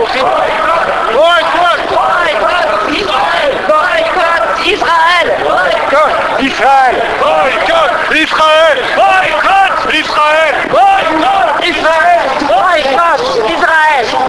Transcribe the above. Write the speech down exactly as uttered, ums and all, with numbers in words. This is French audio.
aussi. Boycott Israël. Boycott Israël. Boycott Israël. Boycott Israël. Boycott Israël. Boycott Israël. Boycott Israël.